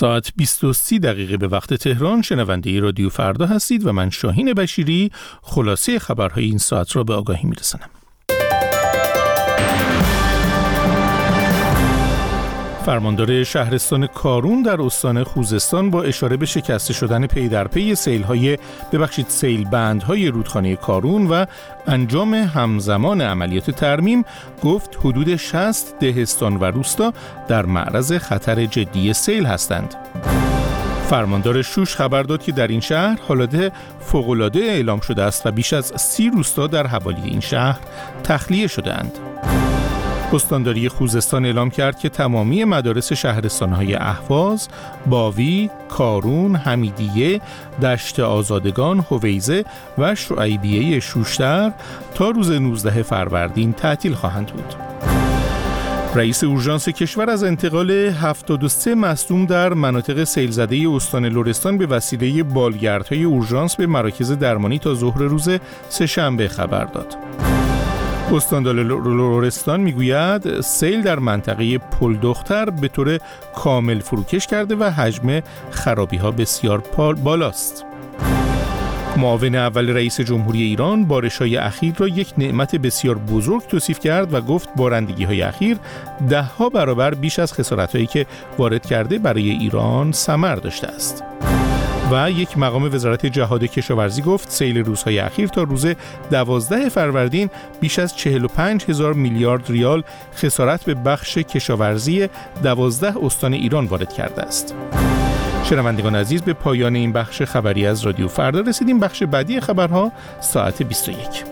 ساعت 20:30 به وقت تهران شنونده رادیو فردا هستید و من شاهین بشیری خلاصه خبرهای این ساعت را به آگاهی میرسانم. فرماندار شهرستان کارون در استان خوزستان با اشاره به شکسته شدن پی در پی سیلبندهای رودخانه کارون و انجام همزمان عملیات ترمیم گفت حدود 60 دهستان و روستا در معرض خطر جدی سیل هستند. فرماندار شوش خبر داد که در این شهر حالت فوق‌العاده اعلام شده است و بیش از 30 روستا در حوالی این شهر تخلیه شده‌اند. استانداری خوزستان اعلام کرد که تمامی مدارس شهرستان‌های اهواز، باوی، کارون، حمیدیه، دشت آزادگان، هویزه و شعیبیه شوشتر تا روز 19 فروردین تعطیل خواهند بود. رئیس اورژانس کشور از انتقال 73 مصدوم در مناطق سیل‌زده استان لرستان به وسیله بالگردهای اورژانس به مراکز درمانی تا ظهر روز سه‌شنبه خبر داد. استاندار لرستان میگوید سیل در منطقه پلدختر به طور کامل فروکش کرده و حجم خرابی‌ها بسیار بالاست. معاون اول رئیس جمهوری ایران بارش‌های اخیر را یک نعمت بسیار بزرگ توصیف کرد و گفت بارندگی‌های اخیر 10 برابر بیش از خسارت‌هایی که وارد کرده برای ایران ثمر داشته است. و یک مقام وزارت جهاد کشاورزی گفت سیل روزهای اخیر تا روز 12 فروردین بیش از 45,000 میلیارد ریال خسارت به بخش کشاورزی 12 استان ایران وارد کرده است. شنوندگان عزیز، به پایان این بخش خبری از رادیو فردا رسیدیم. بخش بعدی خبرها ساعت 21.